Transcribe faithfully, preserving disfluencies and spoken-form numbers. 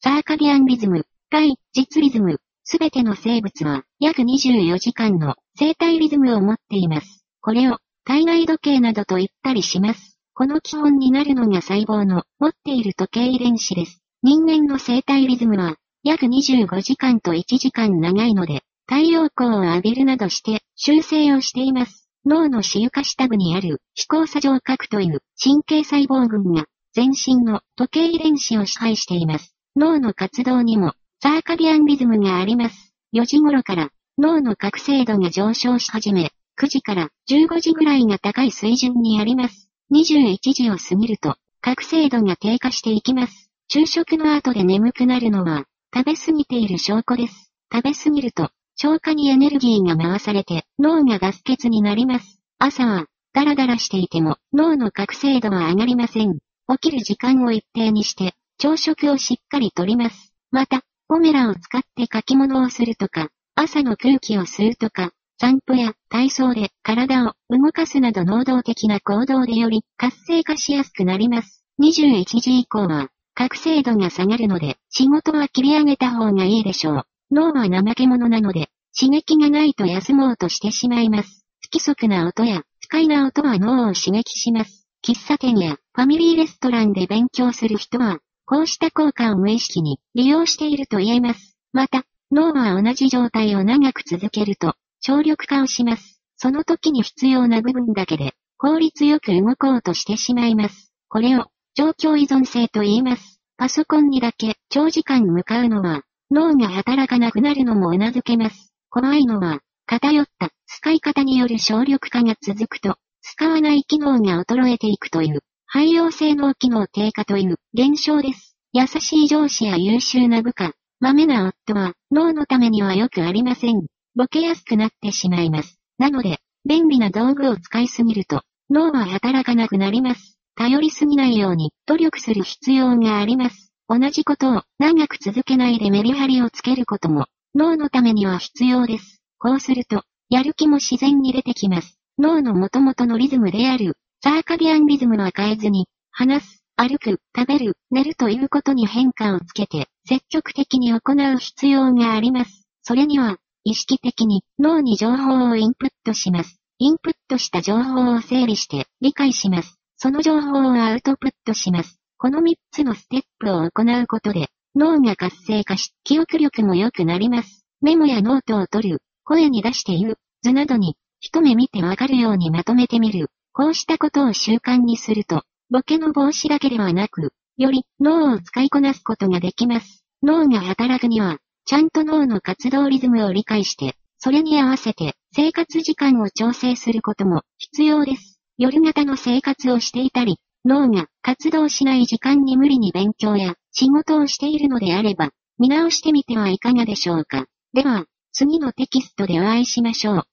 サーカディアンリズム、外、実リズム、すべての生物は約にじゅうよじかんの生体リズムを持っています。これを体内時計などと言ったりします。この基本になるのが細胞の持っている時計遺伝子です。人間の生体リズムは約にじゅうごじかんといちじかん長いので、太陽光を浴びるなどして修正をしています。脳の視床下部にある視交叉上核という神経細胞群が全身の時計遺伝子を支配しています。脳の活動にもサーカディアンリズムがあります。よじ頃から脳の覚醒度が上昇し始め、くじからじゅうごじぐらいが高い水準にあります。にじゅういちじを過ぎると覚醒度が低下していきます。昼食の後で眠くなるのは食べ過ぎている証拠です。食べ過ぎると消化にエネルギーが回されて脳がガス欠になります。朝はダラダラしていても脳の覚醒度は上がりません。起きる時間を一定にして朝食をしっかりとります。また、ポメラを使って書き物をするとか、朝の空気を吸うとか、散歩や体操で体を動かすなど能動的な行動でより活性化しやすくなります。にじゅういちじ以降は覚醒度が下がるので仕事は切り上げた方がいいでしょう。脳は怠け者なので刺激がないと休もうとしてしまいます。不規則な音や不快な音は脳を刺激します。喫茶店やファミリーレストランで勉強する人はこうした効果を無意識に利用していると言えます。また、脳は同じ状態を長く続けると省力化をします。その時に必要な部分だけで効率よく動こうとしてしまいます。これを状況依存性と言います。パソコンにだけ長時間向かうのは脳が働かなくなるのも頷けます。怖いのは偏った使い方による省力化が続くと使わない機能が衰えていくという汎用性能機能低下という現象です。優しい上司や優秀な部下、まめな夫は脳のためにはよくありません。ボケやすくなってしまいます。なので、便利な道具を使いすぎると脳は働かなくなります。頼りすぎないように努力する必要があります。同じことを長く続けないでメリハリをつけることも脳のためには必要です。こうすると、やる気も自然に出てきます。脳の元々のリズムであるサーカディアンリズムは変えずに、話す、歩く、食べる、寝るということに変化をつけて、積極的に行う必要があります。それには、意識的に脳に情報をインプットします。インプットした情報を整理して理解します。その情報をアウトプットします。このみっつのステップを行うことで、脳が活性化し、記憶力も良くなります。メモやノートを取る、声に出して言う、図などに、一目見てわかるようにまとめてみる。こうしたことを習慣にすると、ボケの防止だけではなく、より脳を使いこなすことができます。脳が働くには、ちゃんと脳の活動リズムを理解して、それに合わせて生活時間を調整することも必要です。夜型の生活をしていたり、脳が活動しない時間に無理に勉強や仕事をしているのであれば、見直してみてはいかがでしょうか。では、次のテキストでお会いしましょう。